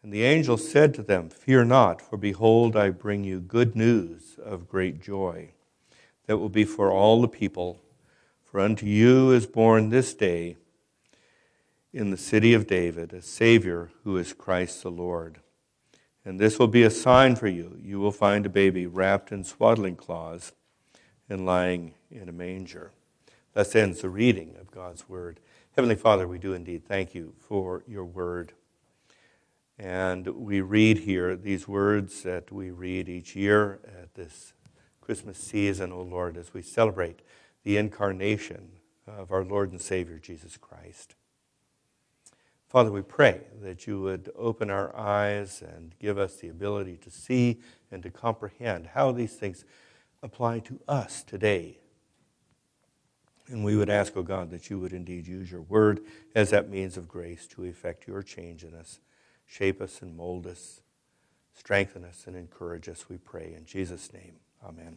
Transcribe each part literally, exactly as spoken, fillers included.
And the angel said to them, "Fear not, for behold, I bring you good news of great joy, that will be for all the people. For unto you is born this day in the city of David a Savior, who is Christ the Lord. And this will be a sign for you. You will find a baby wrapped in swaddling cloths and lying in a manger." Thus ends the reading of God's word. Heavenly Father, we do indeed thank you for your word. And we read here these words that we read each year at this Christmas season, O Lord, as we celebrate the incarnation of our Lord and Savior, Jesus Christ. Father, we pray that you would open our eyes and give us the ability to see and to comprehend how these things apply to us today. And we would ask, O God, that you would indeed use your word as that means of grace to effect your change in us. Shape us and mold us, strengthen us and encourage us, we pray. In Jesus' name, amen.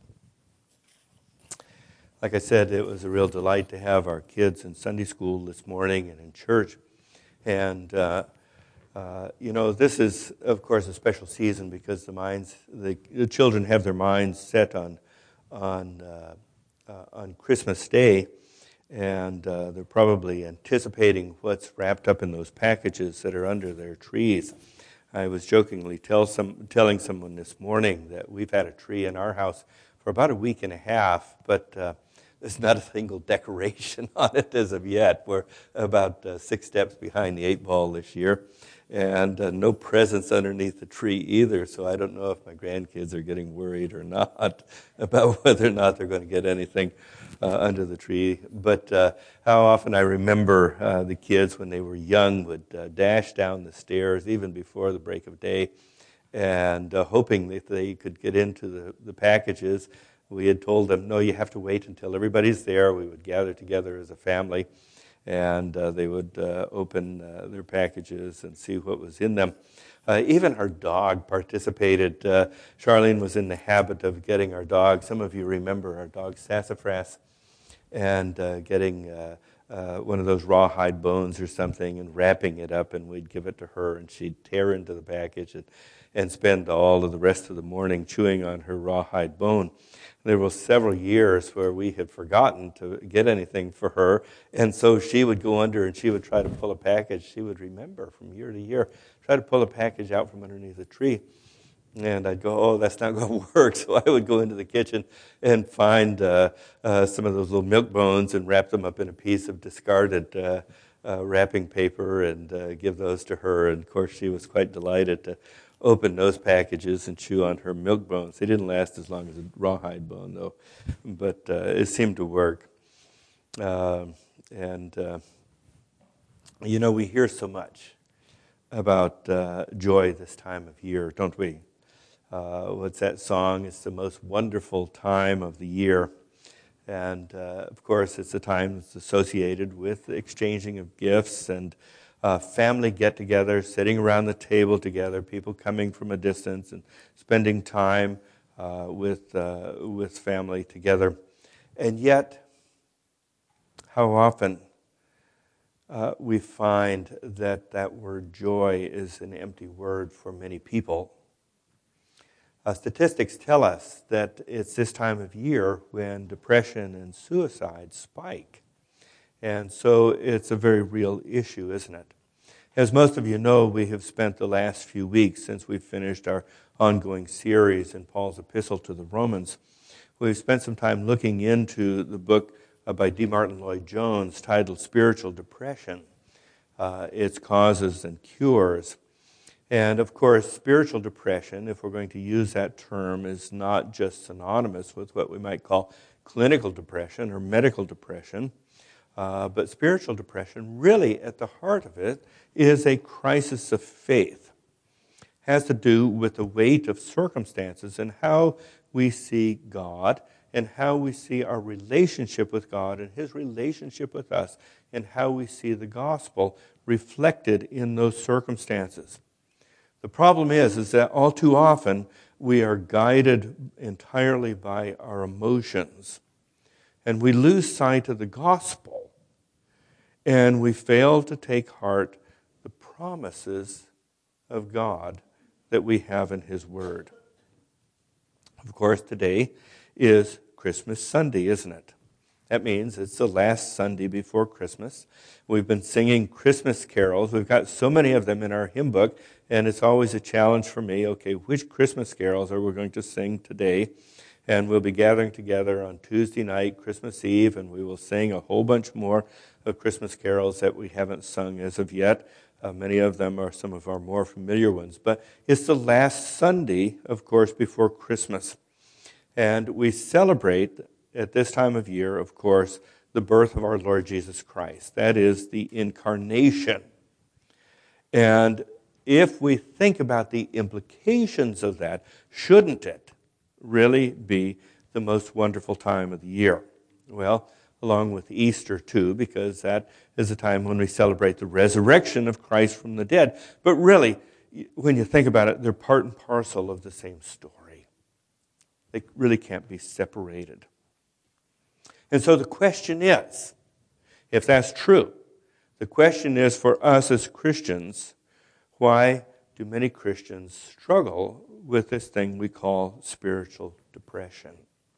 Like I said, it was a real delight to have our kids in Sunday school this morning and in church. And, uh, uh, you know, this is, of course, a special season because the minds, the, the children have their minds set on, on, uh, uh, on Christmas Day. And uh, they're probably anticipating what's wrapped up in those packages that are under their trees. I was jokingly tell some, telling someone this morning that we've had a tree in our house for about a week and a half, but uh, there's not a single decoration on it as of yet. We're about uh, six steps behind the eight ball this year, and uh, no presents underneath the tree either, so I don't know if my grandkids are getting worried or not about whether or not they're going to get anything Uh, under the tree. But uh, how often I remember uh, the kids when they were young would uh, dash down the stairs even before the break of day and uh, hoping that they could get into the, the packages. We had told them, no, you have to wait until everybody's there. We would gather together as a family and uh, they would uh, open uh, their packages and see what was in them. Uh, even our dog participated. Uh, Charlene was in the habit of getting our dog. Some of you remember our dog Sassafras, and uh, getting uh, uh, one of those rawhide bones or something and wrapping it up, and we'd give it to her, and she'd tear into the package and, and spend all of the rest of the morning chewing on her rawhide bone. There were several years where we had forgotten to get anything for her, and so she would go under and she would try to pull a package. She would remember from year to year, try to pull a package out from underneath a tree. And I'd go, oh, that's not going to work. So I would go into the kitchen and find uh, uh, some of those little milk bones and wrap them up in a piece of discarded uh, uh, wrapping paper and uh, give those to her. And, of course, she was quite delighted to open those packages and chew on her milk bones. They didn't last as long as a rawhide bone, though, but uh, it seemed to work. Uh, and, uh, you know, we hear so much about uh, joy this time of year, don't we? Uh, what's that song? It's the most wonderful time of the year. And, uh, of course, it's a time that's associated with the exchanging of gifts and uh, family get-together, sitting around the table together, people coming from a distance and spending time uh, with, uh, with family together. And yet, how often uh, we find that that word joy is an empty word for many people. Uh, statistics tell us that it's this time of year when depression and suicide spike. And so it's a very real issue, isn't it? As most of you know, we have spent the last few weeks since we've finished our ongoing series in Paul's epistle to the Romans. We've spent some time looking into the book uh, by D. Martin Lloyd-Jones titled Spiritual Depression, uh, Its Causes and Cures. And, of course, spiritual depression, if we're going to use that term, is not just synonymous with what we might call clinical depression or medical depression. Uh, but spiritual depression, really at the heart of it, is a crisis of faith. It has to do with the weight of circumstances and how we see God and how we see our relationship with God and His relationship with us and how we see the gospel reflected in those circumstances. The problem is, is that all too often we are guided entirely by our emotions, and we lose sight of the gospel, and we fail to take heart the promises of God that we have in His Word. Of course, today is Christmas Sunday, isn't it? That means it's the last Sunday before Christmas. We've been singing Christmas carols. We've got so many of them in our hymn book, and it's always a challenge for me. Okay, which Christmas carols are we going to sing today? And we'll be gathering together on Tuesday night, Christmas Eve, and we will sing a whole bunch more of Christmas carols that we haven't sung as of yet. Uh, many of them are some of our more familiar ones. But it's the last Sunday, of course, before Christmas. And we celebrate at this time of year, of course, the birth of our Lord Jesus Christ. That is the incarnation. And if we think about the implications of that, shouldn't it really be the most wonderful time of the year? Well, along with Easter too, because that is a time when we celebrate the resurrection of Christ from the dead. But really, when you think about it, they're part and parcel of the same story. They really can't be separated. And so the question is, if that's true, the question is for us as Christians, why do many Christians struggle with this thing we call spiritual depression?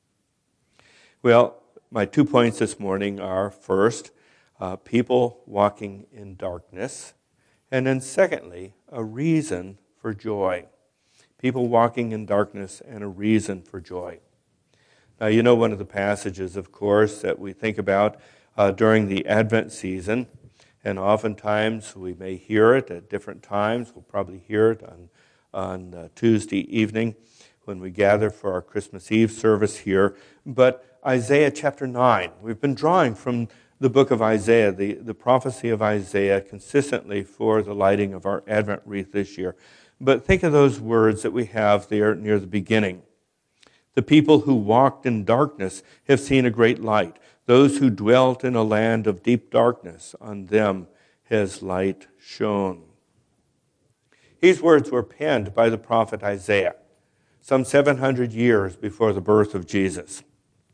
Well, my two points this morning are, first, uh, people walking in darkness, and then secondly, a reason for joy. People walking in darkness and a reason for joy. Now, you know one of the passages, of course, that we think about uh, during the Advent season, and oftentimes we may hear it at different times. We'll probably hear it on, on uh, Tuesday evening when we gather for our Christmas Eve service here. But Isaiah chapter nine, we've been drawing from the book of Isaiah, the, the prophecy of Isaiah, consistently for the lighting of our Advent wreath this year. But think of those words that we have there near the beginning. The people who walked in darkness have seen a great light. Those who dwelt in a land of deep darkness, on them has light shone. These words were penned by the prophet Isaiah, some seven hundred years before the birth of Jesus.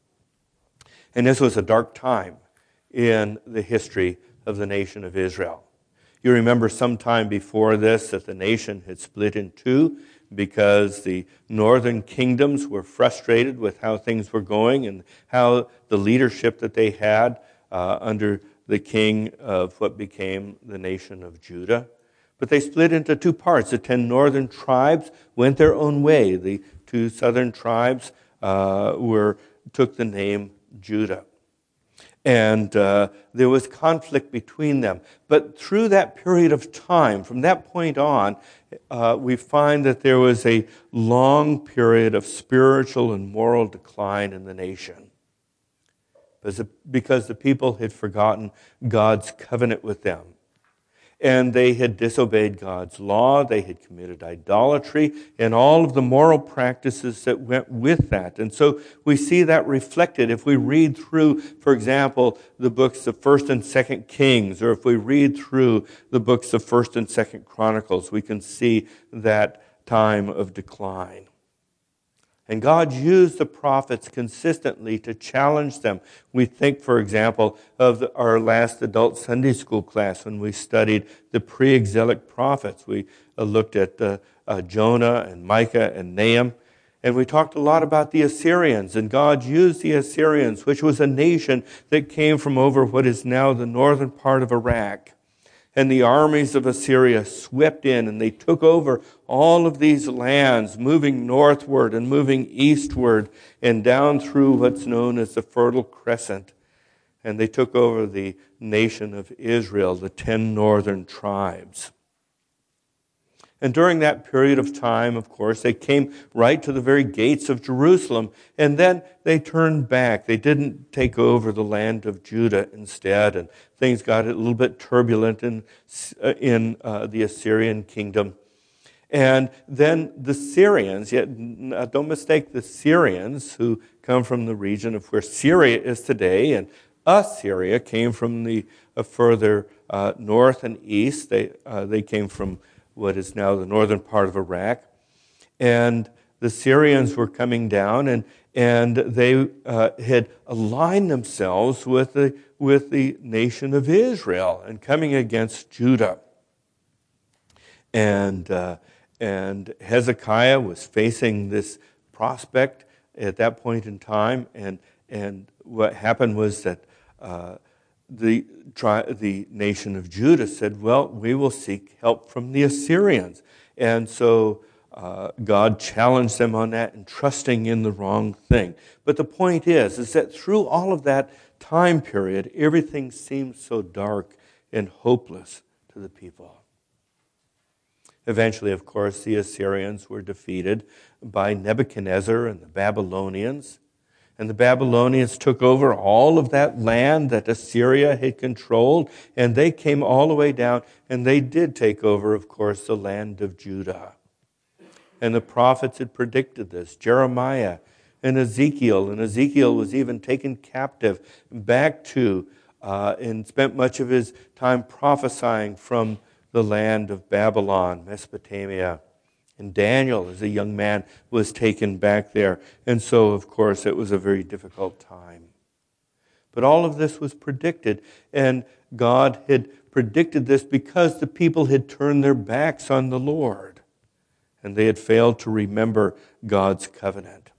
And this was a dark time in the history of the nation of Israel. You remember sometime before this that the nation had split in two because the northern kingdoms were frustrated with how things were going and how the leadership that they had uh, under the king of what became the nation of Judah. But they split into two parts. The ten northern tribes went their own way. The two southern tribes uh, were took the name Judah. And uh, there was conflict between them. But through that period of time, from that point on, uh, we find that there was a long period of spiritual and moral decline in the nation. Because the people had forgotten God's covenant with them. And they had disobeyed God's law, they had committed idolatry, and all of the moral practices that went with that. And so we see that reflected if we read through, for example, the books of First and Second Kings, or if we read through the books of First and Second Chronicles, we can see that time of decline. And God used the prophets consistently to challenge them. We think, for example, of the, our last adult Sunday school class when we studied the pre-exilic prophets. We uh, looked at uh, uh, Jonah and Micah and Nahum. And we talked a lot about the Assyrians. And God used the Assyrians, which was a nation that came from over what is now the northern part of Iraq. And the armies of Assyria swept in and they took over all of these lands, moving northward and moving eastward and down through what's known as the Fertile Crescent. And they took over the nation of Israel, the ten northern tribes. And during that period of time, of course, they came right to the very gates of Jerusalem. And then they turned back. They didn't take over the land of Judah instead. And things got a little bit turbulent in, in uh, the Assyrian kingdom. And then the Syrians, yet don't mistake the Syrians who come from the region of where Syria is today. And Assyria came from the uh, further uh, north and east. They, uh, they came from what is now the northern part of Iraq. And the Syrians were coming down, and, and they uh, had aligned themselves with the, with the nation of Israel and coming against Judah. And, uh, and Hezekiah was facing this prospect at that point in time. And, and what happened was that uh, the, tri- the nation of Judah said, well, we will seek help from the Assyrians. And so uh, God challenged them on that and trusting in the wrong thing. But the point is, is that through all of that time period, everything seemed so dark and hopeless to the people. Eventually, of course, the Assyrians were defeated by Nebuchadnezzar and the Babylonians. And the Babylonians took over all of that land that Assyria had controlled, and they came all the way down, and they did take over, of course, the land of Judah. And the prophets had predicted this, Jeremiah and Ezekiel. And Ezekiel was even taken captive back to uh, and spent much of his time prophesying from the land of Babylon, Mesopotamia. And Daniel, as a young man, was taken back there. And so, of course, it was a very difficult time. But all of this was predicted, and God had predicted this because the people had turned their backs on the Lord, and they had failed to remember God's covenant.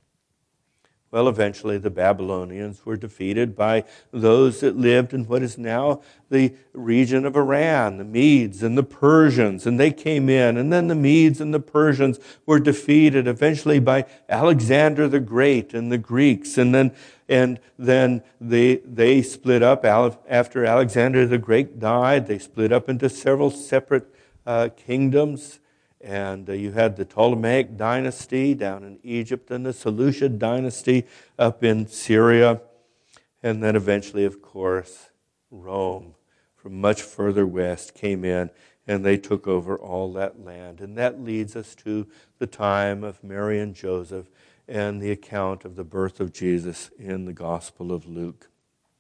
Well, eventually the Babylonians were defeated by those that lived in what is now the region of Iran, the Medes and the Persians, and they came in, and then the Medes and the Persians were defeated eventually by Alexander the Great and the Greeks, and then and then they they split up after Alexander the Great died. They split up into several separate uh, kingdoms. And uh, you had the Ptolemaic dynasty down in Egypt and the Seleucid dynasty up in Syria. And then eventually, of course, Rome from much further west came in and they took over all that land. And that leads us to the time of Mary and Joseph and the account of the birth of Jesus in the Gospel of Luke.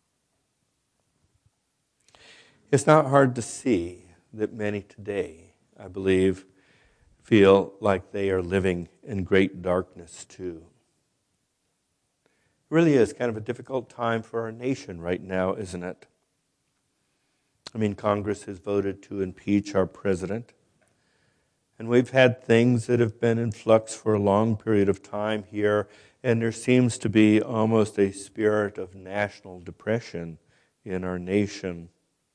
It's not hard to see that many today, I believe, feel like they are living in great darkness too. It really is kind of a difficult time for our nation right now, isn't it? I mean, Congress has voted to impeach our president, and we've had things that have been in flux for a long period of time here, and there seems to be almost a spirit of national depression in our nation.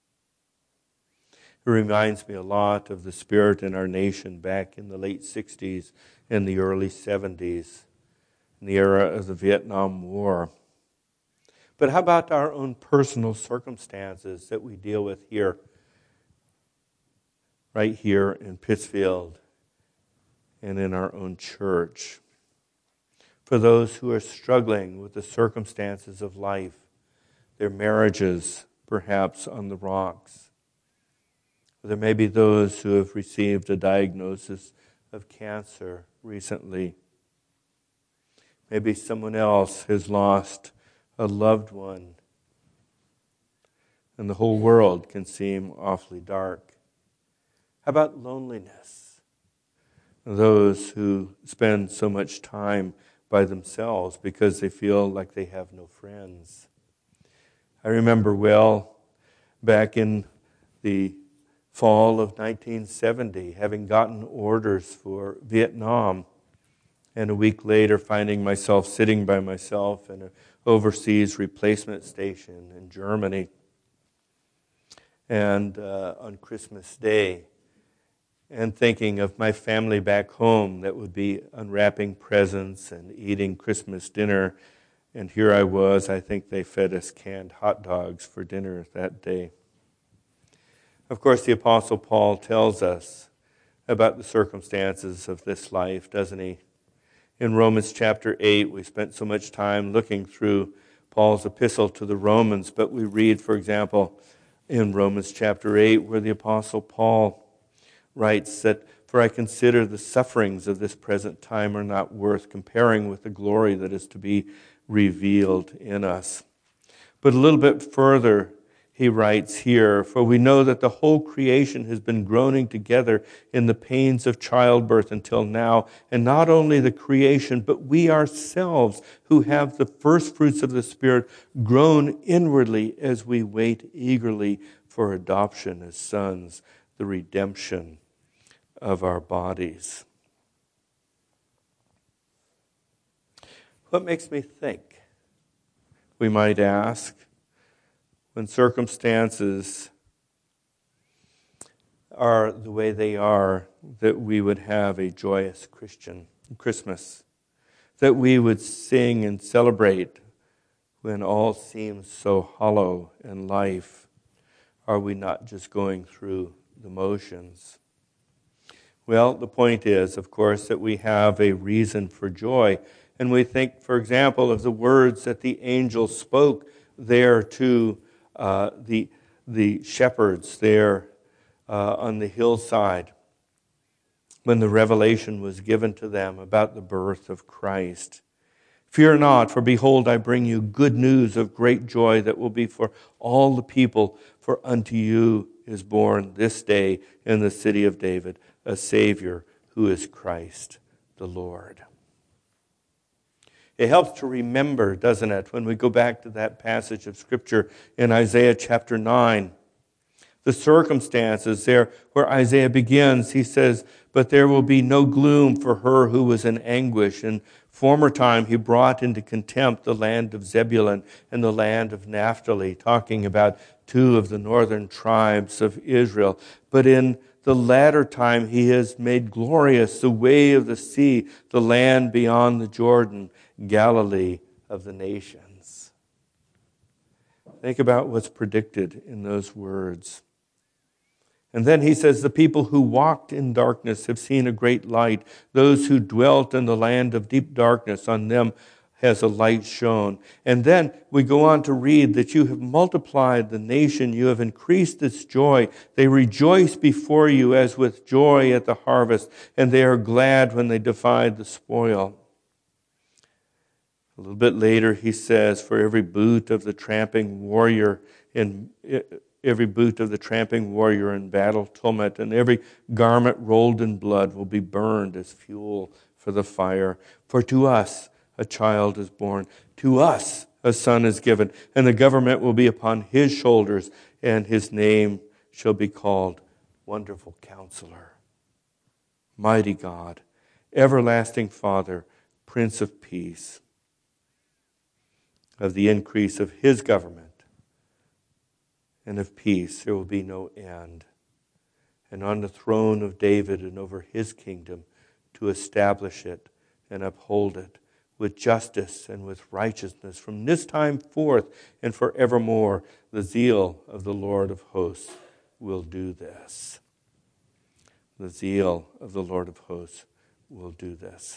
It reminds me a lot of the spirit in our nation back in the late sixties and the early seventies, in the era of the Vietnam War. But how about our own personal circumstances that we deal with here, right here in Pittsfield and in our own church? For those who are struggling with the circumstances of life, their marriages perhaps on the rocks. There may be those who have received a diagnosis of cancer recently. Maybe someone else has lost a loved one, and the whole world can seem awfully dark. How about loneliness? Those who spend so much time by themselves because they feel like they have no friends. I remember well back in the fall of nineteen seventy, having gotten orders for Vietnam, and a week later finding myself sitting by myself in an overseas replacement station in Germany. And uh, on Christmas Day, and thinking of my family back home that would be unwrapping presents and eating Christmas dinner. And here I was, I think they fed us canned hot dogs for dinner that day. Of course, the Apostle Paul tells us about the circumstances of this life, doesn't he? In Romans chapter eight, we spent so much time looking through Paul's epistle to the Romans, but we read, for example, in Romans chapter eight, where the Apostle Paul writes that, "For I consider the sufferings of this present time are not worth comparing with the glory that is to be revealed in us." But a little bit further, he writes here, "For we know that the whole creation has been groaning together in the pains of childbirth until now, and not only the creation, but we ourselves who have the first fruits of the Spirit groan inwardly as we wait eagerly for adoption as sons, the redemption of our bodies. What makes me think, we might ask, when circumstances are the way they are, that we would have a joyous Christian Christmas, that we would sing and celebrate when all seems so hollow in life? Are we not just going through the motions? Well, the point is, of course, that we have a reason for joy. And we think, for example, of the words that the angel spoke there to uh, the, the shepherds there uh, on the hillside when the revelation was given to them about the birth of Christ. Fear not, for behold, I bring you good news of great joy that will be for all the people. For unto you is born this day in the city of David a Savior, who is Christ the Lord. It helps to remember, doesn't it, when we go back to that passage of Scripture in Isaiah chapter nine. The circumstances there where Isaiah begins, he says, but there will be no gloom for her who was in anguish. In former time he brought into contempt the land of Zebulun and the land of Naphtali, talking about two of the northern tribes of Israel. But in the latter time he has made glorious the way of the sea, the land beyond the Jordan, Galilee of the nations. Think about what's predicted in those words. And then he says, the people who walked in darkness have seen a great light. Those who dwelt in the land of deep darkness, on them has a light shone. And then we go on to read that you have multiplied the nation. You have increased its joy. They rejoice before you as with joy at the harvest, and they are glad when they divide the spoil. A little bit later he says, for every boot of the tramping warrior in Every boot of the tramping warrior in battle tumult, and every garment rolled in blood will be burned as fuel for the fire. For to us a child is born, to us a son is given, and the government will be upon his shoulders, and his name shall be called Wonderful Counselor, Mighty God, Everlasting Father, Prince of Peace. Of the increase of his government and of peace there will be no end. And on the throne of David and over his kingdom, to establish it and uphold it with justice and with righteousness from this time forth and forevermore. The zeal of the Lord of hosts will do this. The zeal of the Lord of hosts will do this.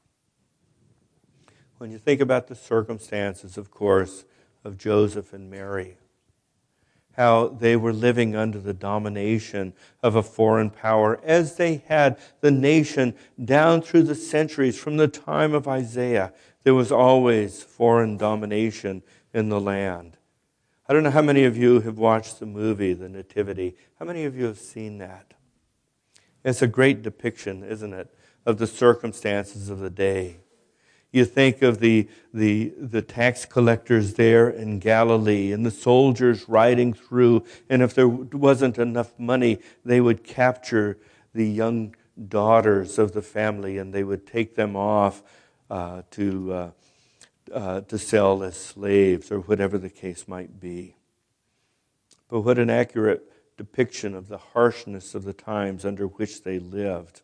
When you think about the circumstances, of course, of Joseph and Mary, how they were living under the domination of a foreign power, as they had the nation down through the centuries. From the time of Isaiah, there was always foreign domination in the land. I don't know how many of you have watched the movie, The Nativity. How many of you have seen that? It's a great depiction, isn't it, of the circumstances of the day. You think of the, the, the tax collectors there in Galilee and the soldiers riding through, and if there wasn't enough money, they would capture the young daughters of the family and they would take them off uh, to, uh, uh, to sell as slaves or whatever the case might be. But what an accurate depiction of the harshness of the times under which they lived.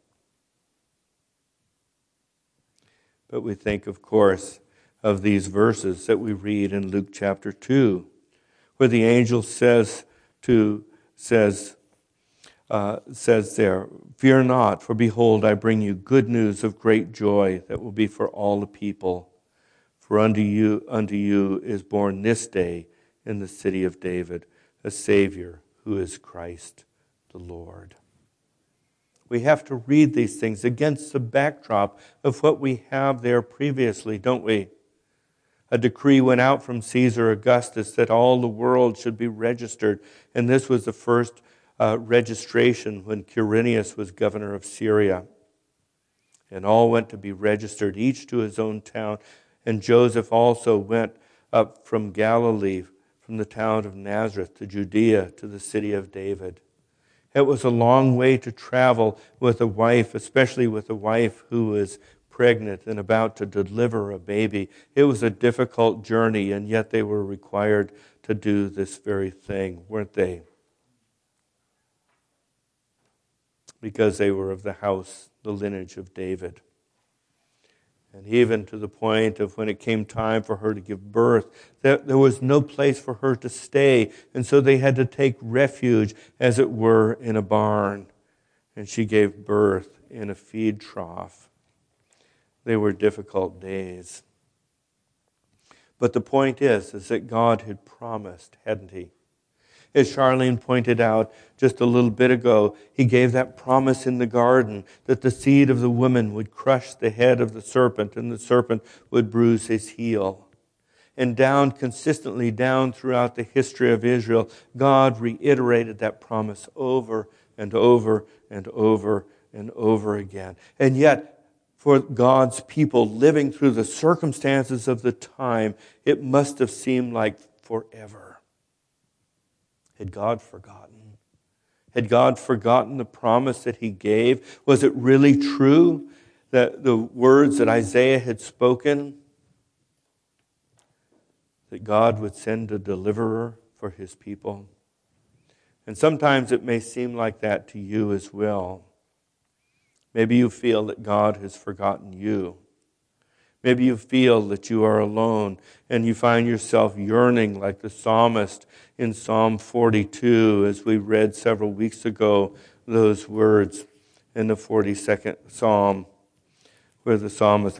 But we think, of course, of these verses that we read in Luke chapter two, where the angel says to says uh, says there, fear not, for behold, I bring you good news of great joy that will be for all the people. For unto you unto you is born this day in the city of David a Savior, who is Christ the Lord. We have to read these things against the backdrop of what we have there previously, don't we? A decree went out from Caesar Augustus that all the world should be registered. And this was the first uh, registration when Quirinius was governor of Syria. And all went to be registered, each to his own town. And Joseph also went up from Galilee, from the town of Nazareth to Judea, to the city of David. It was a long way to travel with a wife, especially with a wife who was pregnant and about to deliver a baby. It was a difficult journey, and yet they were required to do this very thing, weren't they? Because they were of the house, the lineage of David. And even to the point of when it came time for her to give birth, that there was no place for her to stay. And so they had to take refuge, as it were, in a barn. And she gave birth in a feed trough. They were difficult days. But the point is, is that God had promised, hadn't He? As Charlene pointed out just a little bit ago, He gave that promise in the garden that the seed of the woman would crush the head of the serpent and the serpent would bruise his heel. And down, consistently down throughout the history of Israel, God reiterated that promise over and over and over and over again. And yet, for God's people living through the circumstances of the time, it must have seemed like forever. Had God forgotten? Had God forgotten the promise that He gave? Was it really true that the words that Isaiah had spoken, that God would send a deliverer for His people? And sometimes it may seem like that to you as well. Maybe you feel that God has forgotten you. Maybe you feel that you are alone and you find yourself yearning like the psalmist in Psalm forty-two, as we read several weeks ago, those words in the forty-second Psalm, where the psalmist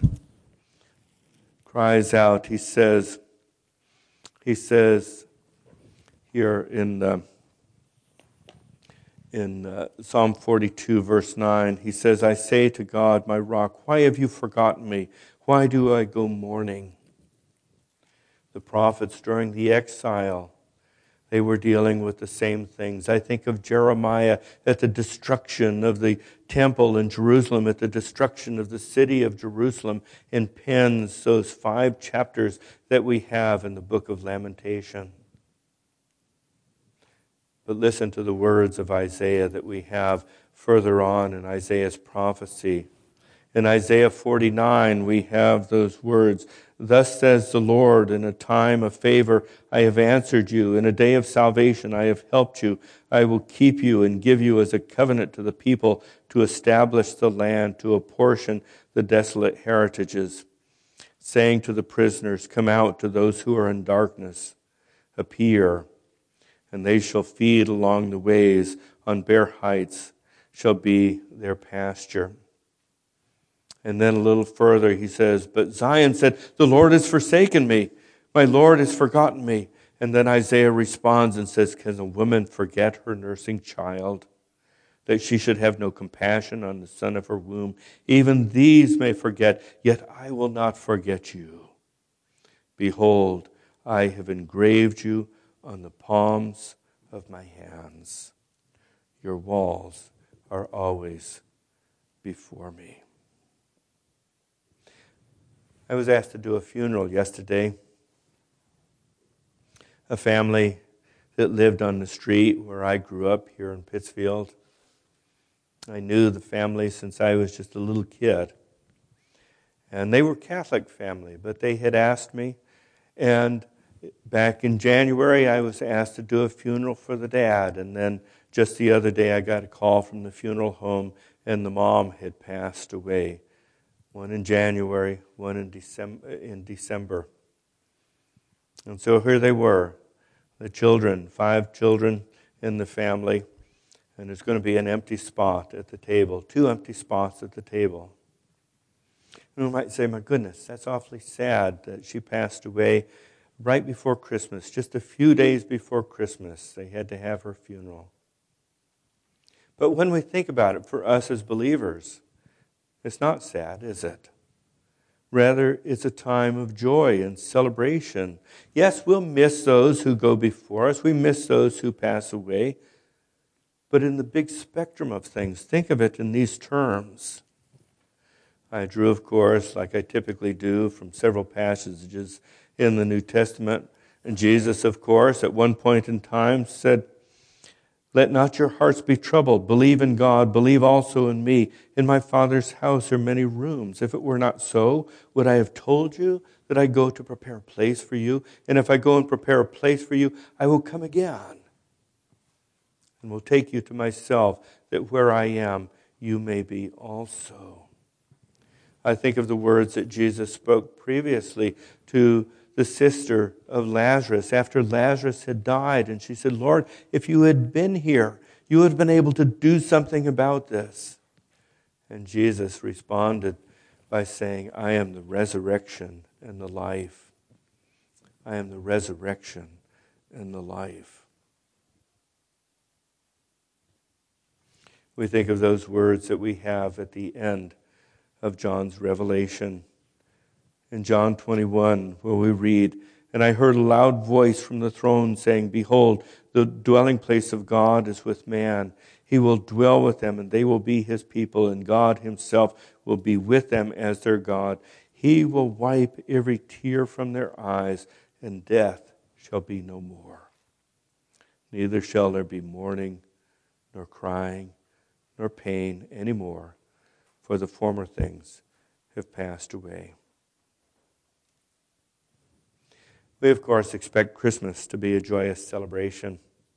cries out. He says, he says here in the, in uh, Psalm forty-two, verse nine, he says, I say to God, my rock, why have you forgotten me? Why do I go mourning? The prophets during the exile, they were dealing with the same things. I think of Jeremiah at the destruction of the temple in Jerusalem, at the destruction of the city of Jerusalem, and pens those five chapters that we have in the book of Lamentation. But listen to the words of Isaiah that we have further on in Isaiah's prophecy. In Isaiah forty-nine, we have those words, thus says the Lord, in a time of favor I have answered you. In a day of salvation I have helped you. I will keep you and give you as a covenant to the people to establish the land, to apportion the desolate heritages, saying to the prisoners, come out, to those who are in darkness, appear, and they shall feed along the ways, on bare heights shall be their pasture. And then a little further he says, but Zion said, the Lord has forsaken me. My Lord has forgotten me. And then Isaiah responds and says, can a woman forget her nursing child, that she should have no compassion on the son of her womb? Even these may forget, yet I will not forget you. Behold, I have engraved you on the palms of my hands. Your walls are always before me. I was asked to do a funeral yesterday. A family that lived on the street where I grew up here in Pittsfield. I knew the family since I was just a little kid. And they were a Catholic family, but they had asked me. And back in January, I was asked to do a funeral for the dad. And then just the other day, I got a call from the funeral home, and the mom had passed away. One in January, one in December, in December. And so here they were, the children, five children in the family, and there's going to be an empty spot at the table, two empty spots at the table. And we might say, my goodness, that's awfully sad that she passed away right before Christmas, just a few days before Christmas. They had to have her funeral. But when we think about it, for us as believers, it's not sad, is it? Rather, it's a time of joy and celebration. Yes, we'll miss those who go before us. We miss those who pass away. But in the big spectrum of things, think of it in these terms. I drew, of course, like I typically do, from several passages in the New Testament. And Jesus, of course, at one point in time said, Let not your hearts be troubled. Believe in God. Believe also in me. In my Father's house are many rooms. If it were not so, would I have told you that I go to prepare a place for you? And if I go and prepare a place for you, I will come again and will take you to myself, that where I am, you may be also. I think of the words that Jesus spoke previously to the sister of Lazarus after Lazarus had died. And she said, Lord, if you had been here, you would have been able to do something about this. And Jesus responded by saying, I am the resurrection and the life. I am the resurrection and the life. We think of those words that we have at the end of John's Revelation. In John twenty-one, where we read, And I heard a loud voice from the throne saying, Behold, the dwelling place of God is with man. He will dwell with them, and they will be his people, and God himself will be with them as their God. He will wipe every tear from their eyes, and death shall be no more. Neither shall there be mourning, nor crying, nor pain any more, for the former things have passed away. We, of course, expect Christmas to be a joyous celebration.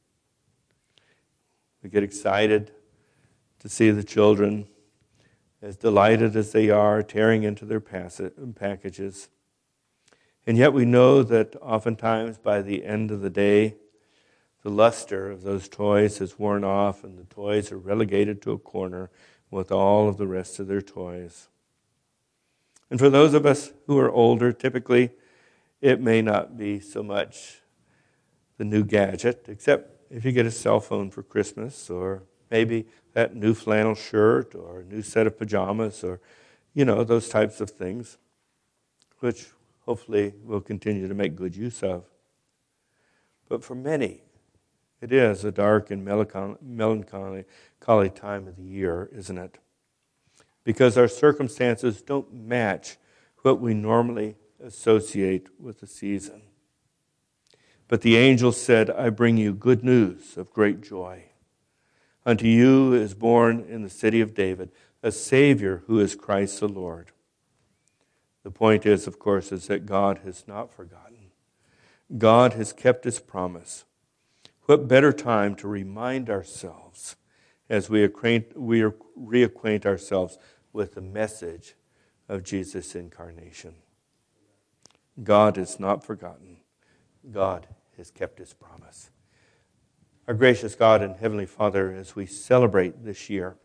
We get excited to see the children, as delighted as they are, tearing into their packages. And yet we know that oftentimes by the end of the day, the luster of those toys has worn off, and the toys are relegated to a corner with all of the rest of their toys. And for those of us who are older, typically, it may not be so much the new gadget, except if you get a cell phone for Christmas, or maybe that new flannel shirt, or a new set of pajamas, or, you know, those types of things, which hopefully we'll continue to make good use of. But for many, it is a dark and melancholy time of the year, isn't it? Because our circumstances don't match what we normally associate with the season. But the angel said, I bring you good news of great joy. Unto you is born in the city of David a Savior who is Christ the Lord. The point is, of course, is that God has not forgotten. God has kept his promise. What better time to remind ourselves as we acquaint, we reacquaint ourselves with the message of Jesus' incarnation. God is not forgotten. God has kept his promise. Our gracious God and Heavenly Father, as we celebrate this year,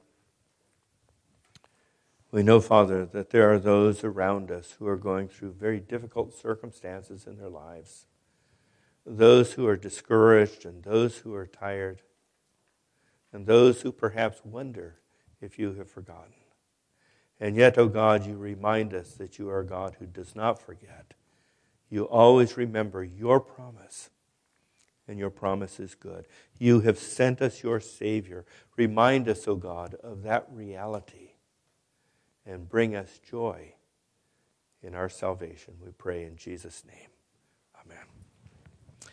we know, Father, that there are those around us who are going through very difficult circumstances in their lives. Those who are discouraged, and those who are tired, and those who perhaps wonder if you have forgotten. And yet, O God, you remind us that you are a God who does not forget. You always remember your promise, and your promise is good. You have sent us your Savior. Remind us, O God, of that reality, and bring us joy in our salvation. We pray in Jesus' name.